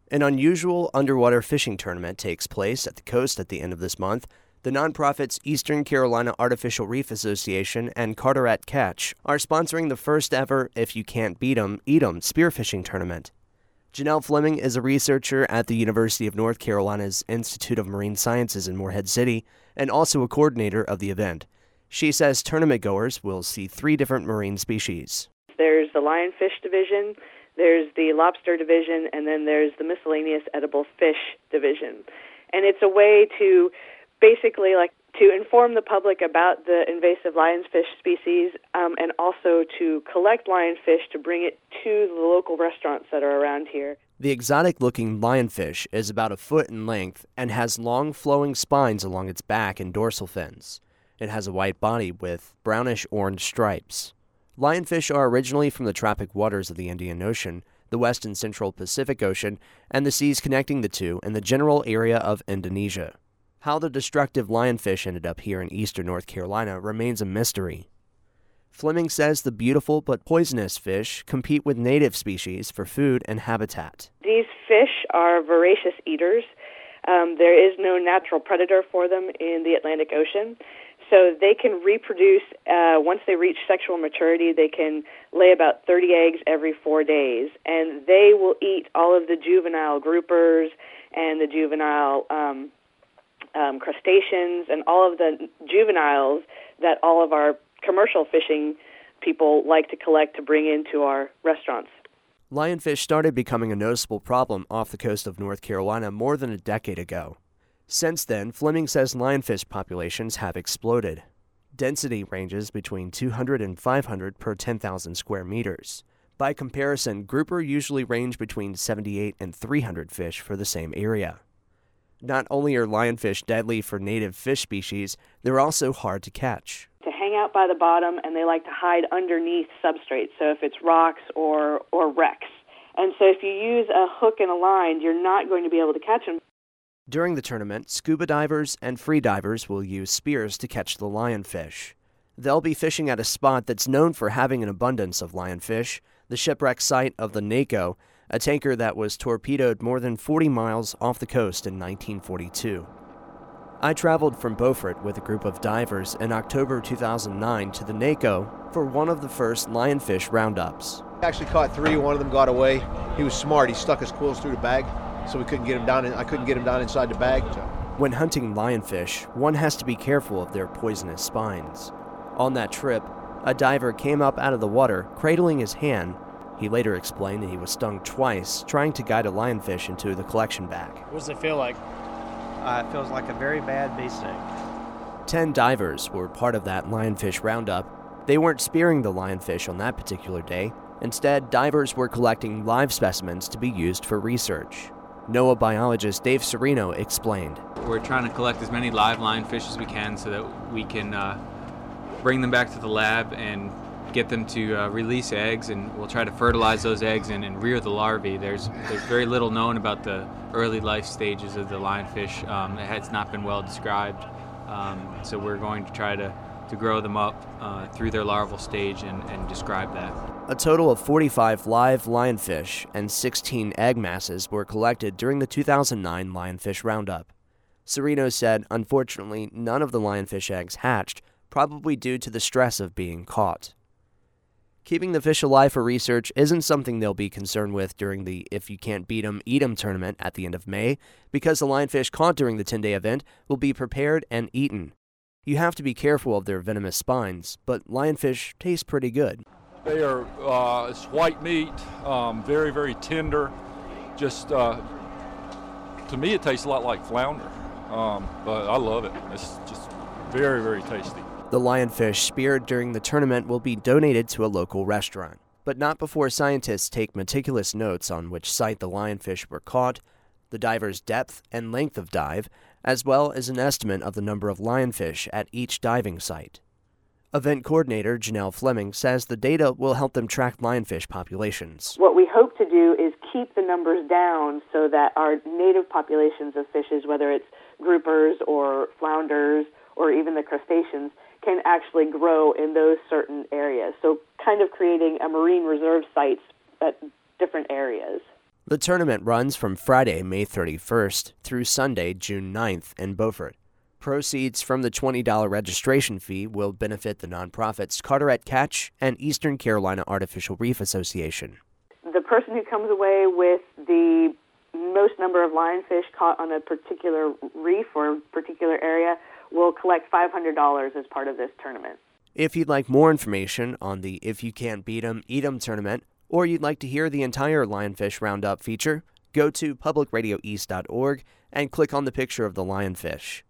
An unusual underwater fishing tournament takes place at the coast at the end of this month. The nonprofits Eastern Carolina Artificial Reef Association and Carteret Catch are sponsoring the first ever If You Can't Beat 'em, Eat 'em spearfishing tournament. Janelle Fleming is a researcher at the University of North Carolina's Institute of Marine Sciences in Morehead City and also a coordinator of the event. She says tournament goers will see 3 different marine species. There's the lionfish division, there's the lobster division, and then there's the miscellaneous edible fish division. And it's a way to basically to inform the public about the invasive lionfish species and also to collect lionfish to bring it to the local restaurants that are around here. The exotic-looking lionfish is about a foot in length and has long flowing spines along its back and dorsal fins. It has a white body with brownish-orange stripes. Lionfish are originally from the tropic waters of the Indian Ocean, the West and Central Pacific Ocean, and the seas connecting the two in the general area of Indonesia. How the destructive lionfish ended up here in eastern North Carolina remains a mystery. Fleming says the beautiful but poisonous fish compete with native species for food and habitat. These fish are voracious eaters. There is no natural predator for them in the Atlantic Ocean. So they can reproduce, once they reach sexual maturity, they can lay about 30 eggs every 4 days. And they will eat all of the juvenile groupers and the juvenile crustaceans and all of the juveniles that all of our commercial fishing people like to collect to bring into our restaurants. Lionfish started becoming a noticeable problem off the coast of North Carolina more than a decade ago. Since then, Fleming says lionfish populations have exploded. Density ranges between 200 and 500 per 10,000 square meters. By comparison, grouper usually range between 78 and 300 fish for the same area. Not only are lionfish deadly for native fish species, they're also hard to catch. To hang out by the bottom, and they like to hide underneath substrates, so if it's rocks or wrecks. And so if you use a hook and a line, you're not going to be able to catch them. During the tournament, scuba divers and free divers will use spears to catch the lionfish. They'll be fishing at a spot that's known for having an abundance of lionfish, the shipwreck site of the NACO, a tanker that was torpedoed more than 40 miles off the coast in 1942. I traveled from Beaufort with a group of divers in October 2009 to the NACO for one of the first lionfish roundups. I actually caught 3, one of them got away. He was smart, he stuck his quills through the bag, so we couldn't get him down. I couldn't get him down inside the bag. When hunting lionfish, one has to be careful of their poisonous spines. On that trip, a diver came up out of the water, cradling his hand. He later explained that he was stung twice trying to guide a lionfish into the collection bag. What does it feel like? It feels like a very bad bee sting. 10 divers were part of that lionfish roundup. They weren't spearing the lionfish on that particular day. Instead, divers were collecting live specimens to be used for research. NOAA biologist Dave Serino explained. We're trying to collect as many live lionfish as we can so that we can bring them back to the lab and get them to release eggs, and we'll try to fertilize those eggs and rear the larvae. There's very little known about the early life stages of the lionfish. It has not been well described, so we're going to try to grow them up through their larval stage and describe that. A total of 45 live lionfish and 16 egg masses were collected during the 2009 lionfish roundup. Serino said, unfortunately, none of the lionfish eggs hatched, probably due to the stress of being caught. Keeping the fish alive for research isn't something they'll be concerned with during the If You Can't Beat 'em, Eat 'em tournament at the end of May, because the lionfish caught during the 10-day event will be prepared and eaten. You have to be careful of their venomous spines, but lionfish taste pretty good. They are, it's white meat, very, very tender. Just, to me it tastes a lot like flounder, but I love it. It's just very, very tasty. The lionfish speared during the tournament will be donated to a local restaurant, but not before scientists take meticulous notes on which site the lionfish were caught, the diver's depth and length of dive, as well as an estimate of the number of lionfish at each diving site. Event coordinator Janelle Fleming says the data will help them track lionfish populations. What we hope to do is keep the numbers down so that our native populations of fishes, whether it's groupers or flounders or even the crustaceans, can actually grow in those certain areas. So kind of creating a marine reserve sites at different areas. The tournament runs from Friday, May 31st through Sunday, June 9th in Beaufort. Proceeds from the $20 registration fee will benefit the nonprofits Carteret Catch and Eastern Carolina Artificial Reef Association. The person who comes away with the most number of lionfish caught on a particular reef or particular area will collect $500 as part of this tournament. If you'd like more information on the If You Can't Beat 'em, Eat 'em tournament, or you'd like to hear the entire Lionfish Roundup feature, go to publicradioeast.org and click on the picture of the lionfish.